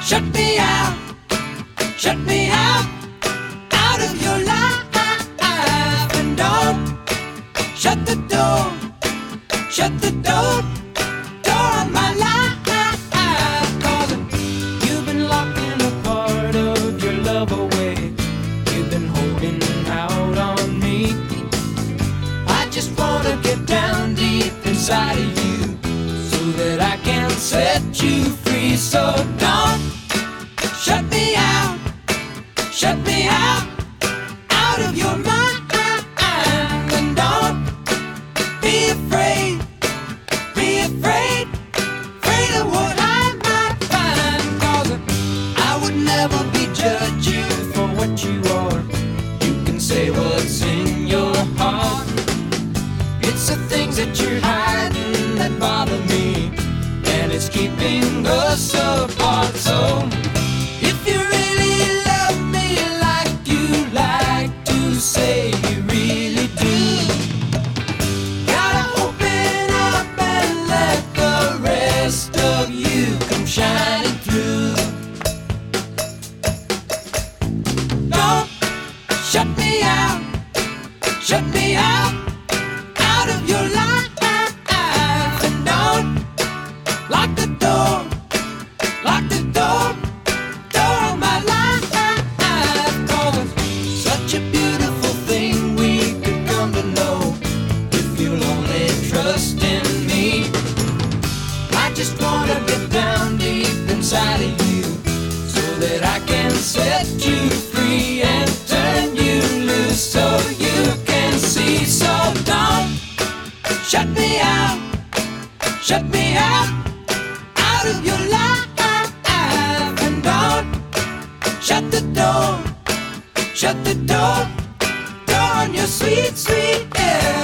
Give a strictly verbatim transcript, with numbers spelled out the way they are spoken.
Shut me out, shut me out, out of your life. And don't shut the door, shut the door, door on my life. Cause you've been locking a part of your love away. You've been holding out on me. I just wanna get down deep inside of you so that I can set you free. So don't shut me out, shut me out, out of your mind. And don't be afraid, be afraid, afraid of what I might find. Cause I would never judge you for what you are. You can say what's in your heart. It's the things that you're hiding that bother me, and it's keeping us apart. So if you really love me like you like to say you really do, gotta open up and let the rest of you come shining through. Don't shut me out, shut me out, out of your life. And don't lock the door, lock the door, door on my life. Cause it's such a beautiful thing we could come to know if you'll only trust in me. I just wanna get down deep inside of you so that I can set you free and turn you loose so you can see. So don't shut me out, shut me out, out of your life. And don't shut the door, shut the door, door on your sweet, sweet air.